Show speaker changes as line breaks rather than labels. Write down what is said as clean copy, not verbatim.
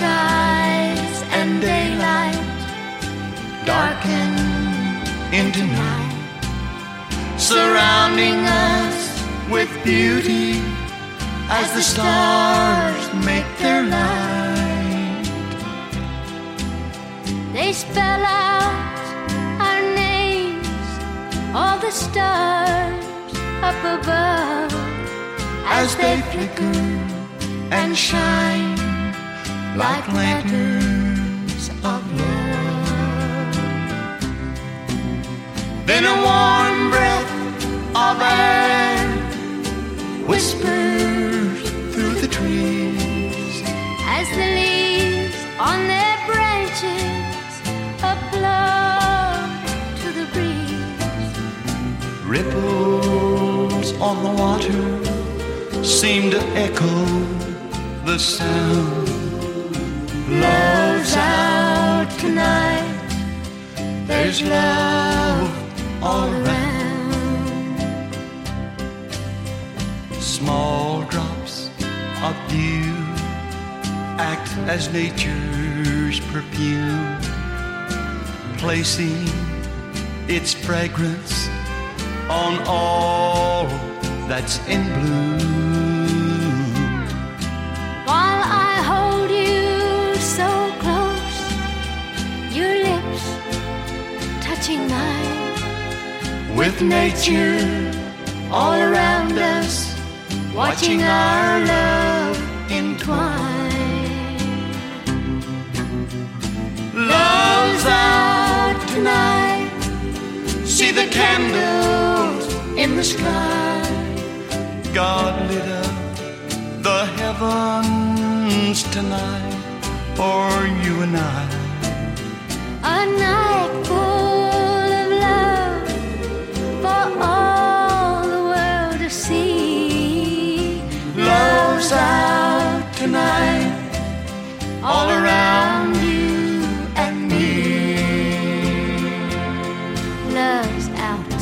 skies and daylight darken into night, surrounding us with beauty as the stars make their light.
They spell out our names, all the stars up above,
as they flicker and shine like lanterns of love. Then a warm breath of air whispers through the trees
as the leaves on their branches applaud to the breeze.
Ripples on the water seem to echo the sound. Love's out tonight, there's love all around. Small drops of dew act as nature's perfume, placing its fragrance on all that's in bloom.
While I hold you so close, your lips touching mine,
with nature all around us, watching our love entwine. Love's out tonight, see the candles in the sky. God lit up the heavens tonight for you and I.
a night full of love for all the world to see.
Love's out tonight, all around you and me.
Love's out